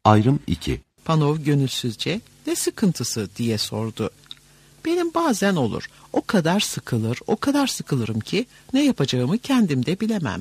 Ayrım 2. Panov gönülsüzce ne sıkıntısı diye sordu. Benim bazen olur. O kadar sıkılırım ki ne yapacağımı kendim de bilemem.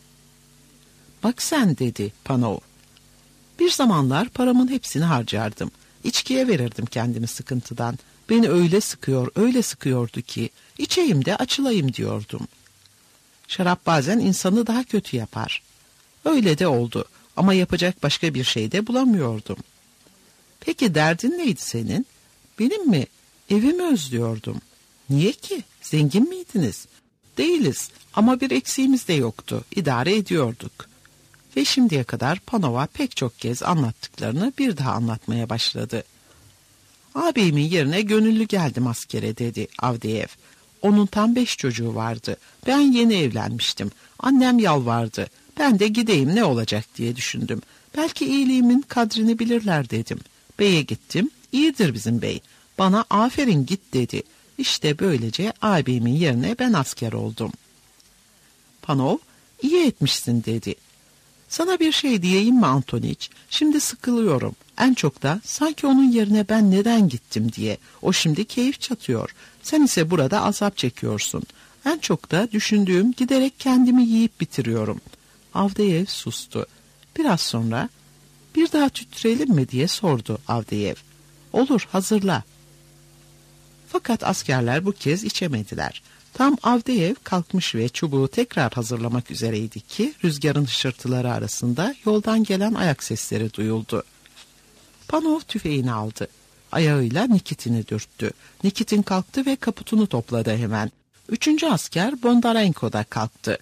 Bak sen dedi Panov. Bir zamanlar paramın hepsini harcardım. İçkiye verirdim kendimi sıkıntıdan. Beni öyle sıkıyordu ki içeyim de açılayım diyordum. Şarap bazen insanı daha kötü yapar. Öyle de oldu ama yapacak başka bir şey de bulamıyordum. Peki derdin neydi senin? Benim mi? Evimi özlüyordum. Niye ki? Zengin miydiniz? Değiliz ama bir eksiğimiz de yoktu. İdare ediyorduk. Ve şimdiye kadar Panov'a pek çok kez anlattıklarını bir daha anlatmaya başladı. Ağabeyimin yerine gönüllü geldim askere dedi Avdeyev. Onun tam 5 çocuğu vardı. Ben yeni evlenmiştim. Annem yalvardı. Ben de gideyim ne olacak diye düşündüm. Belki iyiliğimin kadrini bilirler dedim. Beye gittim. İyidir bizim bey. Bana aferin git dedi. İşte böylece ağabeyimin yerine ben asker oldum. Panov, iyi etmişsin dedi. Sana bir şey diyeyim mi Antoniç? Şimdi sıkılıyorum. En çok da sanki onun yerine ben neden gittim diye. O şimdi keyif çatıyor. Sen ise burada azap çekiyorsun. En çok da düşündüğüm giderek kendimi yiyip bitiriyorum. Avdeyev sustu. Biraz sonra bir daha tüttürelim mi diye sordu Avdeyev. Olur hazırla. Fakat askerler bu kez içemediler. Tam Avdeyev kalkmış ve çubuğu tekrar hazırlamak üzereydi ki rüzgarın hışırtıları arasında yoldan gelen ayak sesleri duyuldu. Panov tüfeğini aldı. Ayağıyla Nikitin'i dürttü. Nikitin kalktı ve kaputunu topladı hemen. 3. asker Bondarenko da kalktı.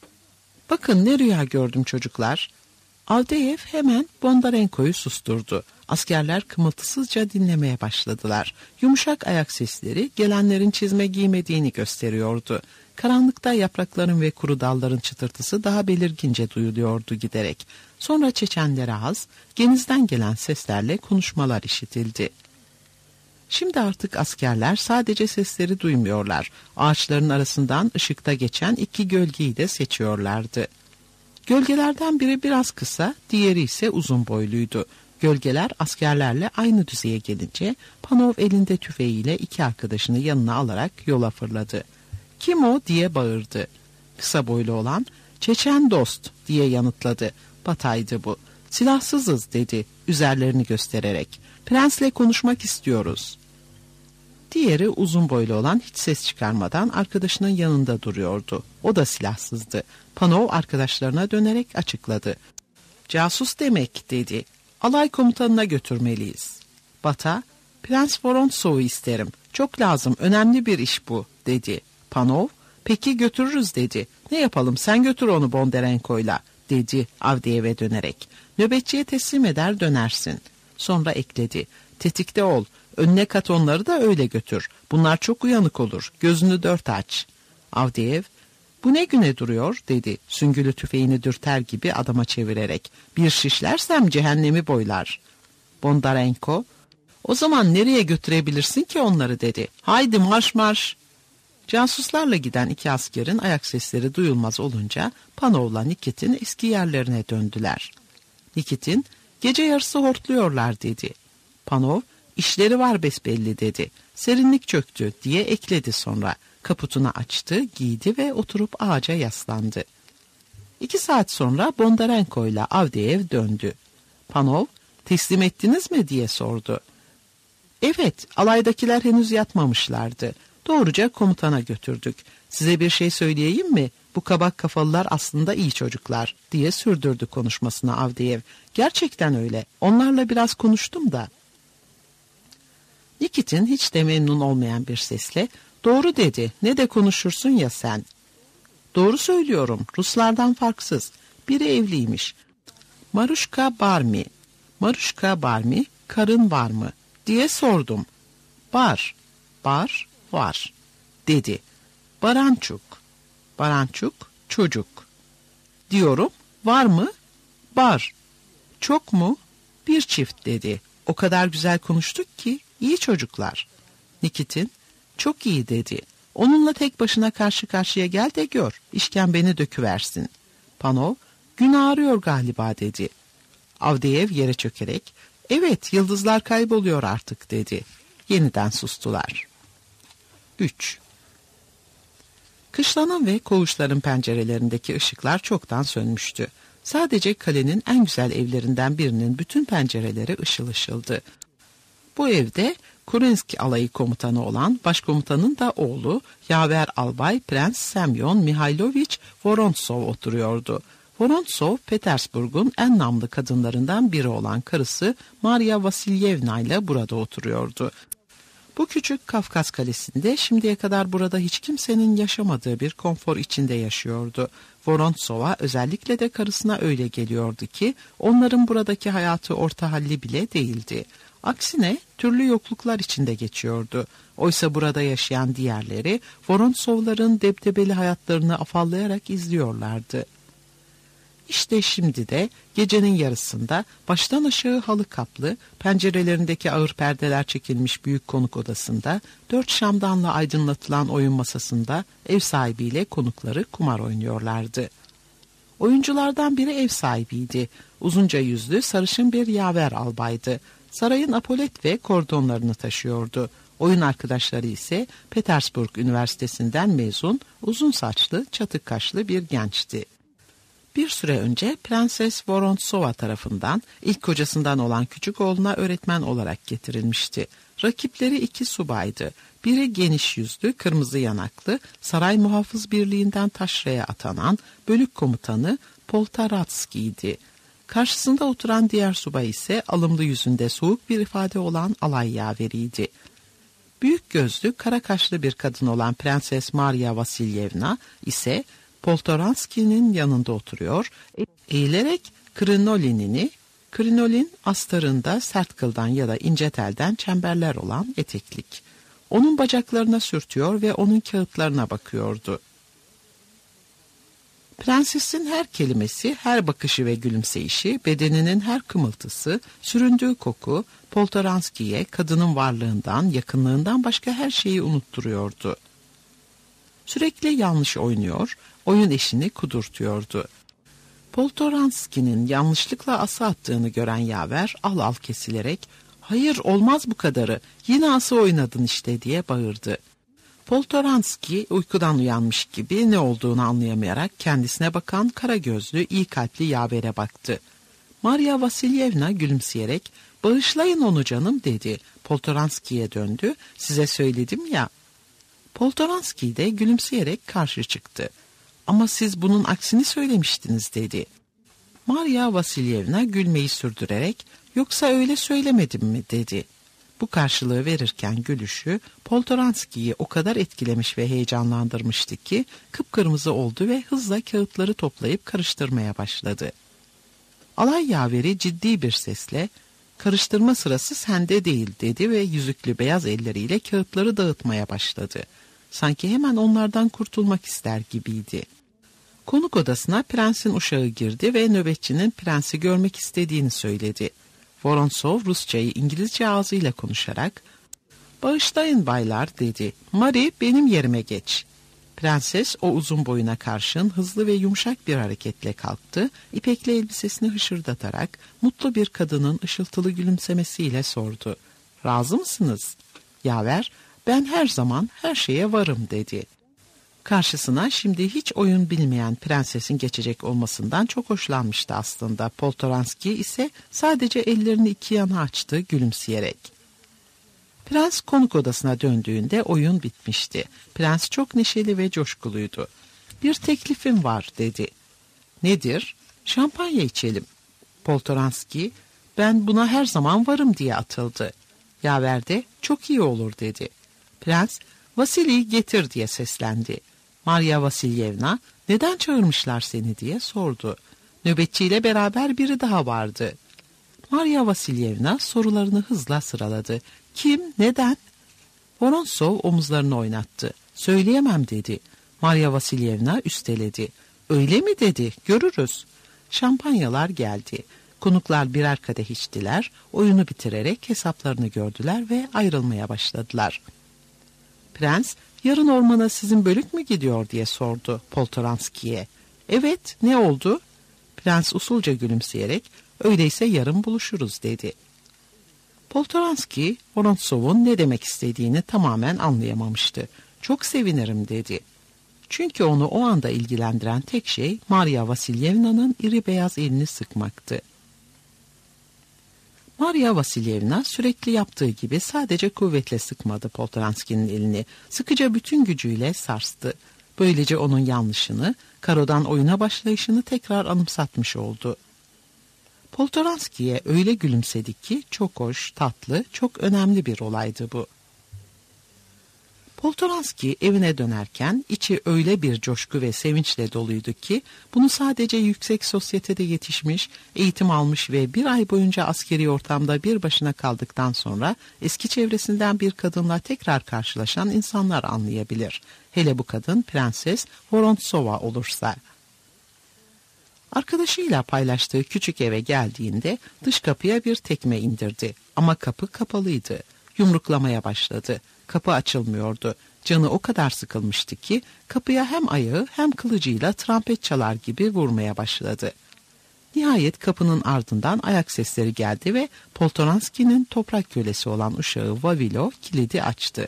Bakın ne rüya gördüm çocuklar. Avdeyev hemen Bondarenko'yu susturdu. Askerler kımıltısızca dinlemeye başladılar. Yumuşak ayak sesleri gelenlerin çizme giymediğini gösteriyordu. Karanlıkta yaprakların ve kuru dalların çıtırtısı daha belirgince duyuluyordu giderek. Sonra Çeçenlere az, genizden gelen seslerle konuşmalar işitildi. Şimdi artık askerler sadece sesleri duymuyorlar. Ağaçların arasından ışıkta geçen 2 gölgeyi de seçiyorlardı. Gölgelerden biri biraz kısa, diğeri ise uzun boyluydu. Gölgeler askerlerle aynı düzeye gelince Panov elinde tüfeğiyle 2 arkadaşını yanına alarak yola fırladı. Kim o diye bağırdı. Kısa boylu olan Çeçen dost diye yanıtladı. Bataydı bu. Silahsızız dedi üzerlerini göstererek. Prensle konuşmak istiyoruz. Diğeri uzun boylu olan hiç ses çıkarmadan arkadaşının yanında duruyordu. O da silahsızdı. Panov arkadaşlarına dönerek açıkladı. Casus demek dedi. Alay komutanına götürmeliyiz. Bata, Prens Vorontsov'u isterim. Çok lazım, önemli bir iş bu dedi. Panov, peki götürürüz dedi. Ne yapalım sen götür onu Bondarenko'yla dedi Avdeyev'e dönerek. Nöbetçiye teslim eder dönersin. Sonra ekledi. Tetikte ol. Önüne kat onları da öyle götür. Bunlar çok uyanık olur. Gözünü 4 aç. Avdeyev, bu ne güne duruyor dedi. Süngülü tüfeğini dürter gibi adama çevirerek. Bir şişlersem cehennemi boylar. Bondarenko, o zaman nereye götürebilirsin ki onları dedi. Haydi marş marş. Casuslarla giden 2 askerin ayak sesleri duyulmaz olunca Panov'la Nikitin eski yerlerine döndüler. Nikitin, gece yarısı hortluyorlar dedi. Panov, işleri var besbelli dedi. Serinlik çöktü diye ekledi sonra. Kaputunu açtı, giydi ve oturup ağaca yaslandı. 2 saat sonra Bondarenko ile Avdeyev döndü. Panov, teslim ettiniz mi diye sordu. Evet, alaydakiler henüz yatmamışlardı. Doğruca komutana götürdük. Size bir şey söyleyeyim mi? Bu kabak kafalılar aslında iyi çocuklar diye sürdürdü konuşmasını Avdeyev. Gerçekten öyle. Onlarla biraz konuştum da. Nikitin hiç de memnun olmayan bir sesle doğru dedi. Ne de konuşursun ya sen. Doğru söylüyorum. Ruslardan farksız. Biri evliymiş. Maruşka Barmi. Maruşka Barmi, karın var mı diye sordum. Bar, var dedi. Barançuk, Barançuk, çocuk. Diyorum, var mı? Bar. Çok mu? Bir çift dedi. O kadar güzel konuştuk ki, iyi çocuklar. Nikitin, çok iyi dedi. Onunla tek başına karşı karşıya gel de gör. İşkembeni döküversin. Panov, gün ağrıyor galiba dedi. Avdeyev yere çökerek, "Evet, yıldızlar kayboluyor artık," dedi. Yeniden sustular. 3. Kışlanın ve koğuşların pencerelerindeki ışıklar çoktan sönmüştü. Sadece kalenin en güzel evlerinden birinin bütün pencereleri ışıl ışıldı. Bu evde Kurenski alayı komutanı olan başkomutanın da oğlu yaver albay Prens Semyon Mihailovich Vorontsov oturuyordu. Vorontsov, Petersburg'un en namlı kadınlarından biri olan karısı Maria Vasilyevna ile burada oturuyordu. Bu küçük Kafkas kalesinde şimdiye kadar burada hiç kimsenin yaşamadığı bir konfor içinde yaşıyordu. Vorontsov'a özellikle de karısına öyle geliyordu ki onların buradaki hayatı orta halli bile değildi. Aksine türlü yokluklar içinde geçiyordu. Oysa burada yaşayan diğerleri Vorontsov'ların debdebeli hayatlarını afallayarak izliyorlardı. İşte şimdi de gecenin yarısında baştan aşağı halı kaplı, pencerelerindeki ağır perdeler çekilmiş büyük konuk odasında, 4 şamdanla aydınlatılan oyun masasında ev sahibiyle konukları kumar oynuyorlardı. Oyunculardan biri ev sahibiydi. Uzunca yüzlü, sarışın bir yaver albaydı. Sarayın apolet ve kordonlarını taşıyordu. Oyun arkadaşları ise Petersburg Üniversitesi'nden mezun, uzun saçlı, çatık kaşlı bir gençti. Bir süre önce Prenses Vorontsova tarafından ilk kocasından olan küçük oğluna öğretmen olarak getirilmişti. Rakipleri 2 subaydı. Biri geniş yüzlü, kırmızı yanaklı, saray muhafız birliğinden taşraya atanan bölük komutanı Poltaratski'ydi. Karşısında oturan diğer subay ise alımlı yüzünde soğuk bir ifade olan alay yaveriydi. Büyük gözlü, kara kaşlı bir kadın olan Prenses Maria Vasilyevna ise Poltoranski'nin yanında oturuyor, eğilerek krinolin astarında sert kıldan ya da ince telden çemberler olan eteklik. Onun bacaklarına sürtüyor ve onun kağıtlarına bakıyordu. Prensesin her kelimesi, her bakışı ve gülümseyişi, bedeninin her kımıltısı, süründüğü koku, Poltoranski'ye kadının varlığından, yakınlığından başka her şeyi unutturuyordu. Sürekli yanlış oynuyor, oyun eşini kudurtuyordu. Poltoranski'nin yanlışlıkla ası attığını gören yaver al al kesilerek, "Hayır, olmaz bu kadarı, yine ası oynadın işte," diye bağırdı. Poltoranski uykudan uyanmış gibi ne olduğunu anlayamayarak kendisine bakan kara gözlü, iyi kalpli yavere baktı. Maria Vasilyevna gülümseyerek, "Bağışlayın onu canım," dedi. Poltoranski'ye döndü, "Size söyledim ya." Poltoranski de gülümseyerek karşı çıktı. "Ama siz bunun aksini söylemiştiniz," dedi. Maria Vasilyevna gülmeyi sürdürerek, "Yoksa öyle söylemedim mi?" dedi. Bu karşılığı verirken gülüşü Poltoranski'yi o kadar etkilemiş ve heyecanlandırmıştı ki kıpkırmızı oldu ve hızla kağıtları toplayıp karıştırmaya başladı. Alay yaveri ciddi bir sesle, "Karıştırma sırası sende değil," dedi ve yüzüklü beyaz elleriyle kağıtları dağıtmaya başladı. Sanki hemen onlardan kurtulmak ister gibiydi. Konuk odasına prensin uşağı girdi ve nöbetçinin prensi görmek istediğini söyledi. Vorontsov Rusçayı İngilizce ağzıyla konuşarak, "Bağışlayın baylar," dedi. "Marie, benim yerime geç." Prenses o uzun boyuna karşın hızlı ve yumuşak bir hareketle kalktı, ipekli elbisesini hışırdatarak mutlu bir kadının ışıltılı gülümsemesiyle sordu. "Razı mısınız?" Yaver, "Ben her zaman her şeye varım," dedi. Karşısına şimdi hiç oyun bilmeyen prensesin geçecek olmasından çok hoşlanmıştı aslında. Poltoranski ise sadece ellerini iki yana açtı gülümseyerek. Prens konuk odasına döndüğünde oyun bitmişti. Prens çok neşeli ve coşkuluydu. "Bir teklifim var," dedi. "Nedir?" "Şampanya içelim." Poltoranski, "Ben buna her zaman varım," diye atıldı. Yaver de, "Çok iyi olur," dedi. Prens, "Vasili'yi getir," diye seslendi. Maria Vasilyevna, "Neden çağırmışlar seni?" diye sordu. Nöbetçiyle beraber biri daha vardı. Maria Vasilyevna sorularını hızla sıraladı. "Kim? Neden?" Vorontsov omuzlarını oynattı. "Söyleyemem," dedi. Maria Vasilyevna üsteledi. "Öyle mi?" dedi. "Görürüz." Şampanyalar geldi. Konuklar birer kadeh içtiler, oyunu bitirerek hesaplarını gördüler ve ayrılmaya başladılar. Prens, "Yarın ormana sizin bölük mü gidiyor?" diye sordu Poltoranski'ye. "Evet, ne oldu?" Prens usulca gülümseyerek, Öyleyse yarın buluşuruz dedi. Poltoranski, Vorontsov'un ne demek istediğini tamamen anlayamamıştı. Çok sevinirim dedi. Çünkü onu o anda ilgilendiren tek şey Maria Vasilyevna'nın iri beyaz elini sıkmaktı. Maria Vasilyevna sürekli yaptığı gibi sadece kuvvetle sıkmadı Poltoranski'nin elini. Sıkıca bütün gücüyle sarstı. Böylece onun yanlışını, karodan oyuna başlayışını tekrar anımsatmış oldu. Poltoranski'ye öyle gülümsedik ki çok hoş, tatlı, çok önemli bir olaydı bu. Poltoranski evine dönerken içi öyle bir coşku ve sevinçle doluydu ki bunu sadece yüksek sosyetede yetişmiş, eğitim almış ve bir ay boyunca askeri ortamda bir başına kaldıktan sonra eski çevresinden bir kadınla tekrar karşılaşan insanlar anlayabilir. Hele bu kadın Prenses Vorontsova olursa. Arkadaşıyla paylaştığı küçük eve geldiğinde dış kapıya bir tekme indirdi ama kapı kapalıydı. Yumruklamaya başladı. Kapı açılmıyordu. Canı o kadar sıkılmıştı ki kapıya hem ayağı hem kılıcıyla trompet çalar gibi vurmaya başladı. Nihayet kapının ardından ayak sesleri geldi ve Poltoranski'nin toprak kölesi olan uşağı Vavilo kilidi açtı.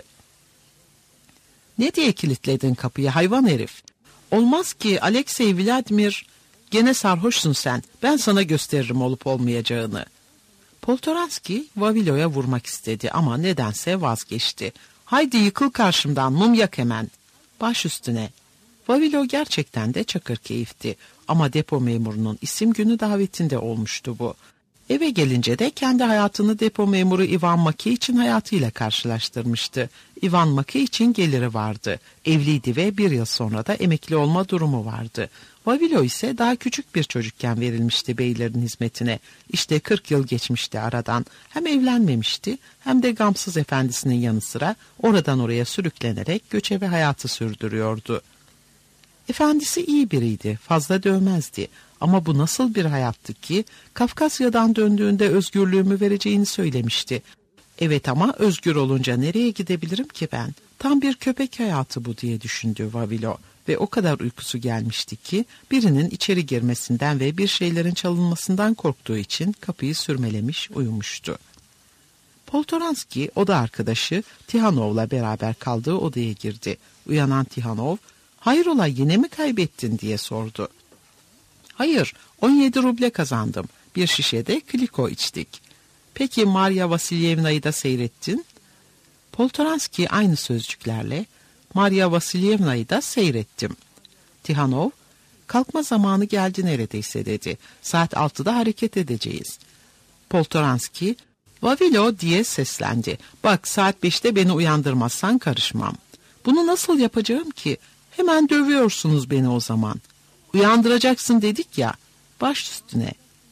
"Ne diye kilitledin kapıyı hayvan herif?" "Olmaz ki Alexey Vladimir, gene sarhoşsun sen. Ben sana gösteririm olup olmayacağını." Poltoranski Vavilo'ya vurmak istedi ama nedense vazgeçti. "Haydi yıkıl karşımdan, mum yak hemen." "Baş üstüne." Vavilo gerçekten de çakır keyifti ama depo memurunun isim günü davetinde olmuştu bu. Eve gelince de kendi hayatını depo memuru Ivan Maki için hayatıyla karşılaştırmıştı. Ivan Maki için geliri vardı. Evliydi ve bir yıl sonra da emekli olma durumu vardı. Vavilo ise daha küçük bir çocukken verilmişti beylerin hizmetine. İşte 40 yıl geçmişti aradan. Hem evlenmemişti hem de gamsız efendisinin yanı sıra oradan oraya sürüklenerek göçebe hayatı sürdürüyordu. Efendisi iyi biriydi, fazla dövmezdi. Ama bu nasıl bir hayattı ki Kafkasya'dan döndüğünde özgürlüğümü vereceğini söylemişti. Evet ama özgür olunca nereye gidebilirim ki ben? Tam bir köpek hayatı bu diye düşündü Vavilo ve o kadar uykusu gelmişti ki birinin içeri girmesinden ve bir şeylerin çalınmasından korktuğu için kapıyı sürmelemiş uyumuştu. Poltoranski oda arkadaşı Tihanov'la beraber kaldığı odaya girdi. Uyanan Tihanov, "Hayrola yine mi kaybettin?" diye sordu. "Hayır, 17 ruble kazandım. Bir şişe de Kliko içtik." "Peki Maria Vasilyevna'yı da seyrettin?" Poltoranski aynı sözcüklerle, "Maria Vasilyevna'yı da seyrettim." Tihanov, "Kalkma zamanı geldi neredeyse" dedi. "Saat 6'da hareket edeceğiz." Poltoranski, "Vavilo" diye seslendi. "Bak saat 5'te beni uyandırmazsan karışmam." "Bunu nasıl yapacağım ki? Hemen dövüyorsunuz beni o zaman." "Uyandıracaksın dedik ya." "Baş üstüne."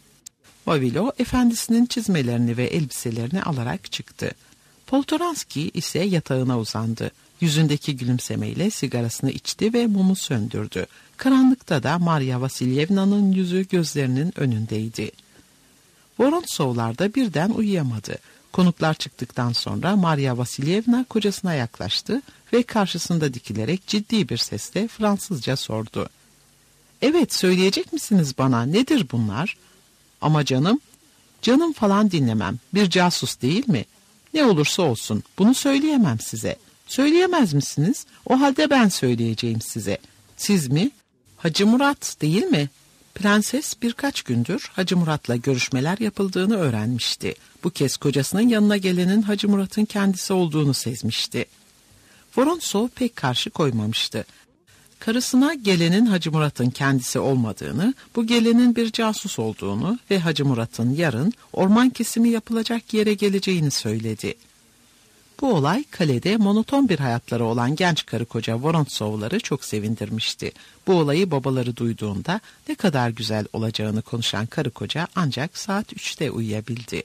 Vavilo efendisinin çizmelerini ve elbiselerini alarak çıktı. Poltoranski ise yatağına uzandı. Yüzündeki gülümsemeyle sigarasını içti ve mumu söndürdü. Karanlıkta da Maria Vasilyevna'nın yüzü gözlerinin önündeydi. Vorontsovlar da birden uyuyamadı. Konuklar çıktıktan sonra Maria Vasilyevna kocasına yaklaştı ve karşısında dikilerek ciddi bir sesle Fransızca sordu. "Evet, söyleyecek misiniz bana, nedir bunlar?" "Ama canım." "Canım falan dinlemem, bir casus değil mi? Ne olursa olsun bunu söyleyemem size." "Söyleyemez misiniz? O halde ben söyleyeceğim size." "Siz mi?" "Hacı Murat değil mi?" Prenses birkaç gündür Hacı Murat'la görüşmeler yapıldığını öğrenmişti. Bu kez kocasının yanına gelenin Hacı Murat'ın kendisi olduğunu sezmişti. Vorontsov pek karşı koymamıştı. Karısına gelenin Hacı Murat'ın kendisi olmadığını, bu gelenin bir casus olduğunu ve Hacı Murat'ın yarın orman kesimi yapılacak yere geleceğini söyledi. Bu olay kalede monoton bir hayatları olan genç karı koca Vorontsovları çok sevindirmişti. Bu olayı babaları duyduğunda ne kadar güzel olacağını konuşan karı koca ancak saat 3'te uyuyabildi.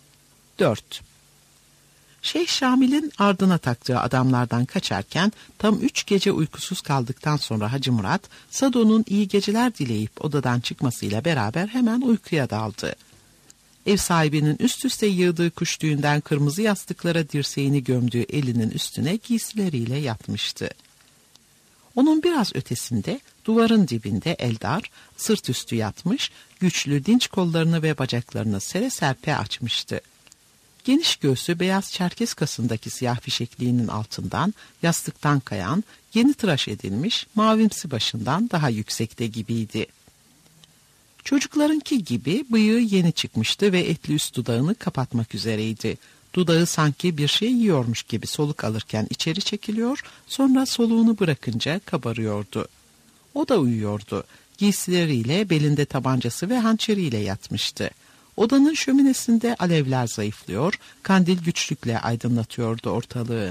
4. Şeyh Şamil'in ardına taktığı adamlardan kaçarken tam 3 gece uykusuz kaldıktan sonra Hacı Murat, Sado'nun iyi geceler dileyip odadan çıkmasıyla beraber hemen uykuya daldı. Ev sahibinin üst üste yığdığı kuş tüyünden kırmızı yastıklara dirseğini gömdüğü elinin üstüne giysileriyle yatmıştı. Onun biraz ötesinde, duvarın dibinde Eldar, sırt üstü yatmış, Güçlü, dinç kollarını ve bacaklarını sere serpe açmıştı. Geniş göğsü beyaz çerkeskasındaki siyah fişekliğinin altından, yastıktan kayan, yeni tıraş edilmiş, mavimsi başından daha yüksekte gibiydi. Çocuklarınki gibi bıyığı yeni çıkmıştı ve etli üst dudağını kapatmak üzereydi. Dudağı sanki bir şey yiyormuş gibi soluk alırken içeri çekiliyor, sonra soluğunu bırakınca kabarıyordu. O da uyuyordu. Giysileriyle, belinde tabancası ve hançeriyle yatmıştı. Odanın şöminesinde alevler zayıflıyor, kandil güçlükle aydınlatıyordu ortalığı.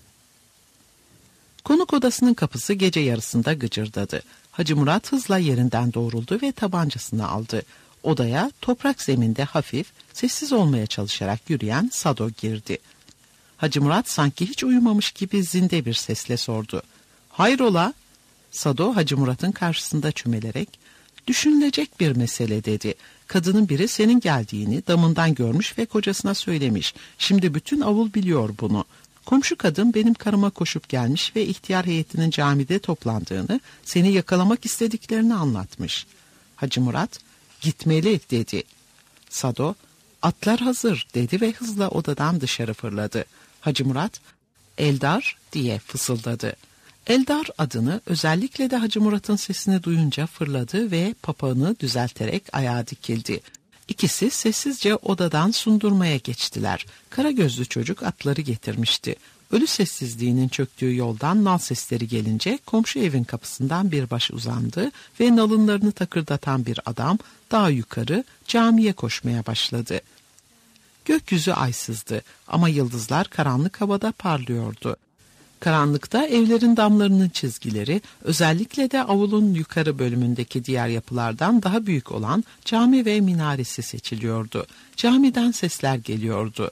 Konuk odasının kapısı gece yarısında gıcırdadı. Hacı Murat hızla yerinden doğruldu ve tabancasını aldı. Odaya toprak zeminde hafif, sessiz olmaya çalışarak yürüyen Sado girdi. Hacı Murat sanki hiç uyumamış gibi zinde bir sesle sordu. "Hayrola?" Sado Hacı Murat'ın karşısında çömelerek, "Düşünülecek bir mesele," dedi. "Kadının biri senin geldiğini damından görmüş ve kocasına söylemiş. Şimdi bütün avul biliyor bunu. Komşu kadın benim karıma koşup gelmiş ve ihtiyar heyetinin camide toplandığını, seni yakalamak istediklerini anlatmış." Hacı Murat, "Gitmeli," dedi. Sado, "Atlar hazır," dedi ve hızla odadan dışarı fırladı. Hacı Murat, "Eldar," diye fısıldadı. Eldar adını özellikle de Hacı Murat'ın sesini duyunca fırladı ve papağanı düzelterek ayağa dikildi. İkisi sessizce odadan sundurmaya geçtiler. Kara gözlü çocuk atları getirmişti. Ölü sessizliğinin çöktüğü yoldan nal sesleri gelince komşu evin kapısından bir baş uzandı ve nalınlarını takırdatan bir adam daha yukarı camiye koşmaya başladı. Gökyüzü aysızdı ama yıldızlar karanlık havada parlıyordu. Karanlıkta evlerin damlarının çizgileri, özellikle de avulun yukarı bölümündeki diğer yapılardan daha büyük olan cami ve minaresi seçiliyordu. Camiden sesler geliyordu.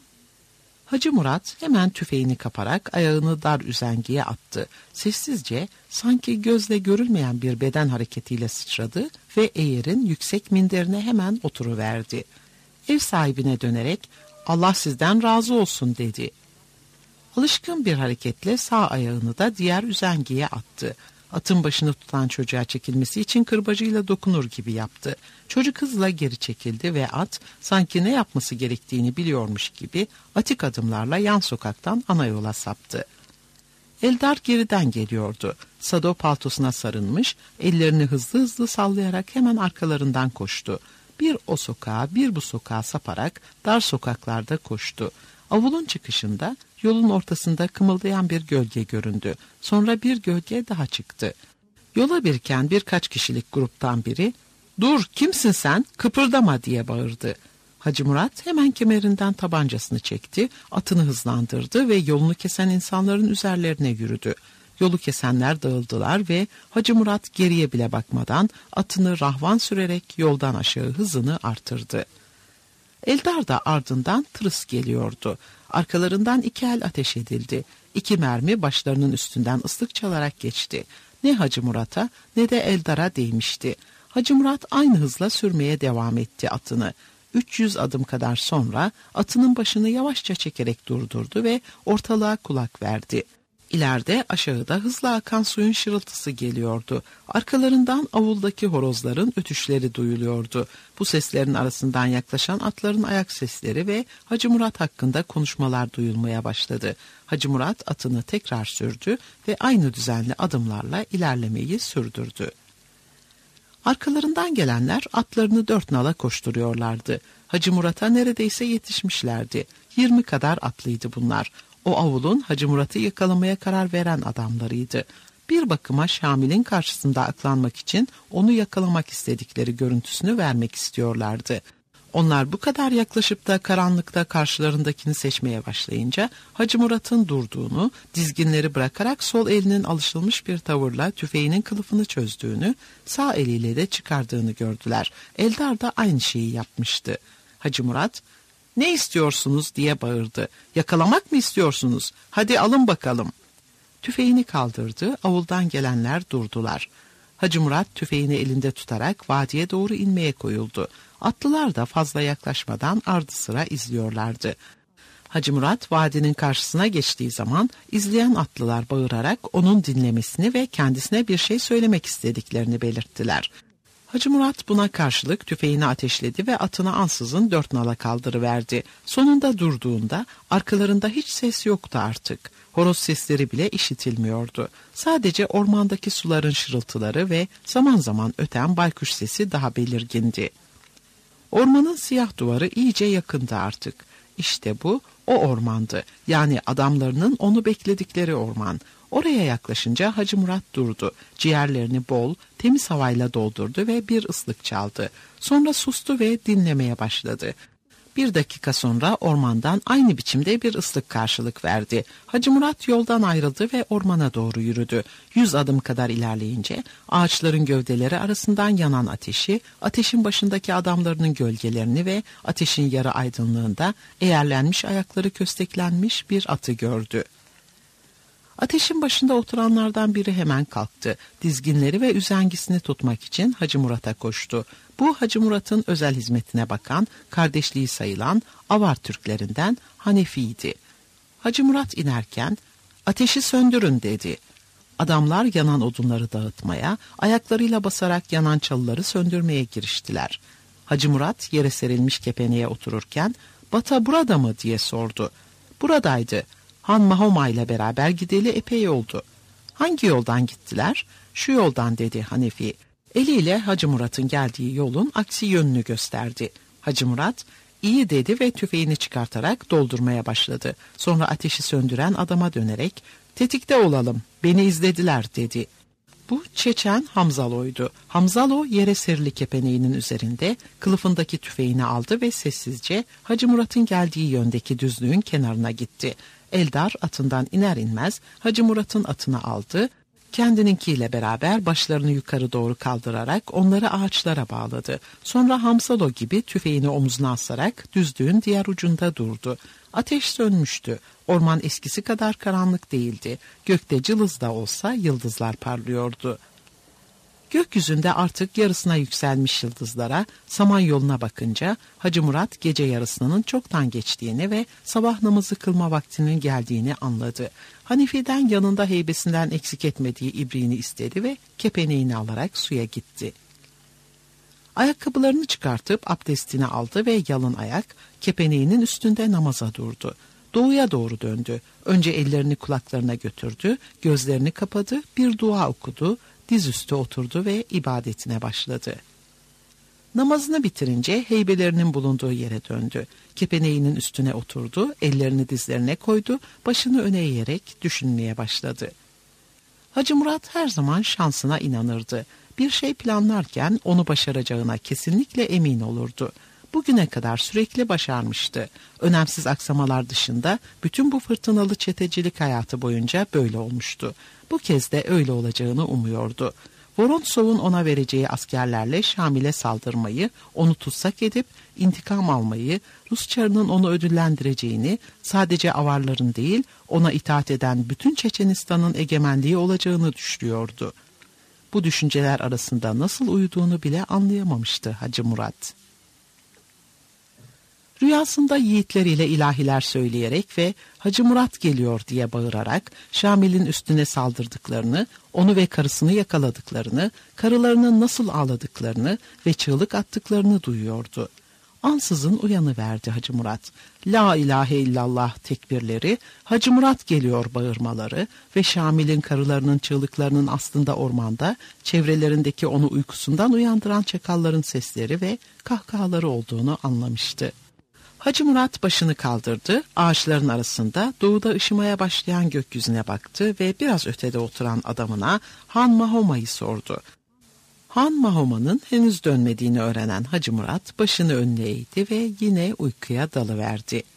Hacı Murat hemen tüfeğini kaparak ayağını dar üzengeye attı. Sessizce, sanki gözle görülmeyen bir beden hareketiyle sıçradı ve eğerin yüksek minderine hemen oturuverdi. Ev sahibine dönerek, "Allah sizden razı olsun," dedi. Alışkın bir hareketle sağ ayağını da diğer üzengeye attı. Atın başını tutan çocuğa çekilmesi için kırbacıyla dokunur gibi yaptı. Çocuk hızla geri çekildi ve at sanki ne yapması gerektiğini biliyormuş gibi atik adımlarla yan sokaktan ana yola saptı. Eldar geriden geliyordu. Sado paltosuna sarılmış, ellerini hızlı hızlı sallayarak hemen arkalarından koştu. Bir o sokağa bir bu sokağa saparak dar sokaklarda koştu. Avulun çıkışında yolun ortasında kımıldayan bir gölge göründü. Sonra bir gölge daha çıktı. Yola biriken birkaç kişilik gruptan biri, "Dur, kimsin sen? Kıpırdama," diye bağırdı. Hacı Murat hemen kemerinden tabancasını çekti, atını hızlandırdı ve yolunu kesen insanların üzerlerine yürüdü. Yolu kesenler dağıldılar ve Hacı Murat geriye bile bakmadan atını rahvan sürerek yoldan aşağı hızını artırdı. Eldar da ardından tırıs geliyordu. Arkalarından 2 el ateş edildi. 2 mermi başlarının üstünden ıslık çalarak geçti. Ne Hacı Murat'a ne de Eldar'a değmişti. Hacı Murat aynı hızla sürmeye devam etti atını. 300 adım kadar sonra atının başını yavaşça çekerek durdurdu ve ortalığa kulak verdi. İleride aşağıda hızla akan suyun şırıltısı geliyordu. Arkalarından avuldaki horozların ötüşleri duyuluyordu. Bu seslerin arasından yaklaşan atların ayak sesleri ve Hacı Murat hakkında konuşmalar duyulmaya başladı. Hacı Murat atını tekrar sürdü ve aynı düzenli adımlarla ilerlemeyi sürdürdü. Arkalarından gelenler atlarını 4 nala koşturuyorlardı. Hacı Murat'a neredeyse yetişmişlerdi. 20 kadar atlıydı bunlar. O avulun Hacı Murat'ı yakalamaya karar veren adamlarıydı. Bir bakıma Şamil'in karşısında aklanmak için onu yakalamak istedikleri görüntüsünü vermek istiyorlardı. Onlar bu kadar yaklaşıp da karanlıkta karşılarındakini seçmeye başlayınca Hacı Murat'ın durduğunu, dizginleri bırakarak sol elinin alışılmış bir tavırla tüfeğinin kılıfını çözdüğünü, sağ eliyle de çıkardığını gördüler. Eldar da aynı şeyi yapmıştı. Hacı Murat, "Ne istiyorsunuz?" diye bağırdı. "Yakalamak mı istiyorsunuz? Hadi alın bakalım." Tüfeğini kaldırdı, avuldan gelenler durdular. Hacı Murat tüfeğini elinde tutarak vadiye doğru inmeye koyuldu. Atlılar da fazla yaklaşmadan ardı sıra izliyorlardı. Hacı Murat vadinin karşısına geçtiği zaman izleyen atlılar bağırarak onun dinlemesini ve kendisine bir şey söylemek istediklerini belirttiler. Hacı Murat buna karşılık tüfeğini ateşledi ve atını ansızın 4 nala kaldırıverdi. Sonunda durduğunda arkalarında hiç ses yoktu artık. Horoz sesleri bile işitilmiyordu. Sadece ormandaki suların şırıltıları ve zaman zaman öten baykuş sesi daha belirgindi. Ormanın siyah duvarı iyice yakındı artık. İşte bu o ormandı. Yani adamlarının onu bekledikleri orman. Oraya yaklaşınca Hacı Murat durdu. Ciğerlerini bol, temiz havayla doldurdu ve bir ıslık çaldı. Sonra sustu ve dinlemeye başladı. 1 dakika sonra ormandan aynı biçimde bir ıslık karşılık verdi. Hacı Murat yoldan ayrıldı ve ormana doğru yürüdü. 100 adım kadar ilerleyince ağaçların gövdeleri arasından yanan ateşi, ateşin başındaki adamlarının gölgelerini ve ateşin yarı aydınlığında eğerlenmiş ayakları kösteklenmiş bir atı gördü. Ateşin başında oturanlardan biri hemen kalktı. Dizginleri ve üzengisini tutmak için Hacı Murat'a koştu. Bu Hacı Murat'ın özel hizmetine bakan, kardeşliği sayılan Avar Türklerinden Hanefi'ydi. Hacı Murat inerken "Ateşi söndürün" dedi. Adamlar yanan odunları dağıtmaya, ayaklarıyla basarak yanan çalıları söndürmeye giriştiler. Hacı Murat yere serilmiş kepeneğe otururken "Bata burada mı?" diye sordu. "Buradaydı. Han Mahoma ile beraber gideli epey oldu." "Hangi yoldan gittiler?" "Şu yoldan" dedi Hanefi. Eliyle Hacı Murat'ın geldiği yolun aksi yönünü gösterdi. Hacı Murat "İyi" dedi ve tüfeğini çıkartarak doldurmaya başladı. Sonra ateşi söndüren adama dönerek "Tetikte olalım, beni izlediler" dedi. Bu Çeçen Hamzalo'ydu. Hamzalo yere serili kepeneğinin üzerinde kılıfındaki tüfeğini aldı ve sessizce Hacı Murat'ın geldiği yöndeki düzlüğün kenarına gitti. Eldar atından iner inmez Hacı Murat'ın atını aldı, kendininkiyle beraber başlarını yukarı doğru kaldırarak onları ağaçlara bağladı. Sonra Hamzalo gibi tüfeğini omzuna asarak düzlüğün diğer ucunda durdu. Ateş sönmüştü. Orman eskisi kadar karanlık değildi. Gökte cılız da olsa yıldızlar parlıyordu. Gökyüzünde artık yarısına yükselmiş yıldızlara, Samanyolu'na bakınca Hacı Murat gece yarısının çoktan geçtiğini ve sabah namazı kılma vaktinin geldiğini anladı. Hanifi'den yanında heybesinden eksik etmediği ibriğini istedi ve kepeneğini alarak suya gitti. Ayakkabılarını çıkartıp abdestini aldı ve yalın ayak kepeneğinin üstünde namaza durdu. Doğuya doğru döndü. Önce ellerini kulaklarına götürdü, gözlerini kapadı, bir dua okudu, dizüstü oturdu ve ibadetine başladı. Namazını bitirince heybelerinin bulunduğu yere döndü. Kepeneğinin üstüne oturdu, ellerini dizlerine koydu, başını öne eğerek düşünmeye başladı. Hacı Murat her zaman şansına inanırdı. Bir şey planlarken onu başaracağına kesinlikle emin olurdu. Bugüne kadar sürekli başarmıştı. Önemsiz aksamalar dışında bütün bu fırtınalı çetecilik hayatı boyunca böyle olmuştu. Bu kez de öyle olacağını umuyordu. Vorontsov'un ona vereceği askerlerle Şamil'e saldırmayı, onu tutsak edip intikam almayı, Rus çarının onu ödüllendireceğini, sadece avarların değil, ona itaat eden bütün Çeçenistan'ın egemenliği olacağını düşünüyordu. Bu düşünceler arasında nasıl uyuduğunu bile anlayamamıştı Hacı Murat. Rüyasında yiğitleriyle ilahiler söyleyerek ve "Hacı Murat geliyor" diye bağırarak Şamil'in üstüne saldırdıklarını, onu ve karısını yakaladıklarını, karılarının nasıl ağladıklarını ve çığlık attıklarını duyuyordu. Ansızın uyanıverdi Hacı Murat. "La ilahe illallah" tekbirleri, "Hacı Murat geliyor" bağırmaları ve Şamil'in karılarının çığlıklarının aslında ormanda, çevrelerindeki onu uykusundan uyandıran çakalların sesleri ve kahkahaları olduğunu anlamıştı. Hacı Murat başını kaldırdı, ağaçların arasında doğuda ışımaya başlayan gökyüzüne baktı ve biraz ötede oturan adamına Han Mahoma'yı sordu. Han Mahoma'nın henüz dönmediğini öğrenen Hacı Murat başını önüne eğdi ve yine uykuya dalıverdi.